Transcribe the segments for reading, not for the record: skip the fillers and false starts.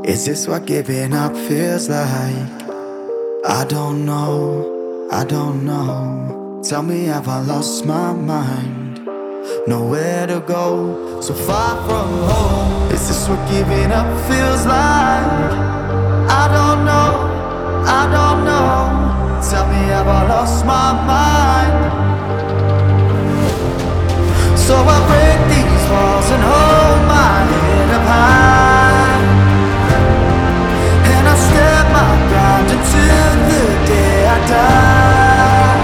Is this what giving up feels like? I don't know, I don't know. Tell me, have I lost my mind? Nowhere to go, so far from home. Is this what giving up feels like? I don't know, I don't know. Tell me, have I lost my mind? So I break these walls and hold my head up high, and I step my ground until the day I die.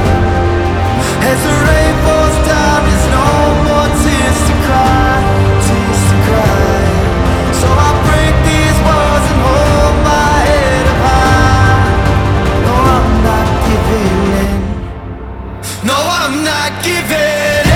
As the rain falls down, there's no more tears to cry, tears to cry. So I break these walls and hold my head up high. No, I'm not giving in. No, I'm not giving in.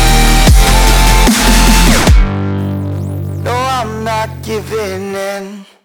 Giving in.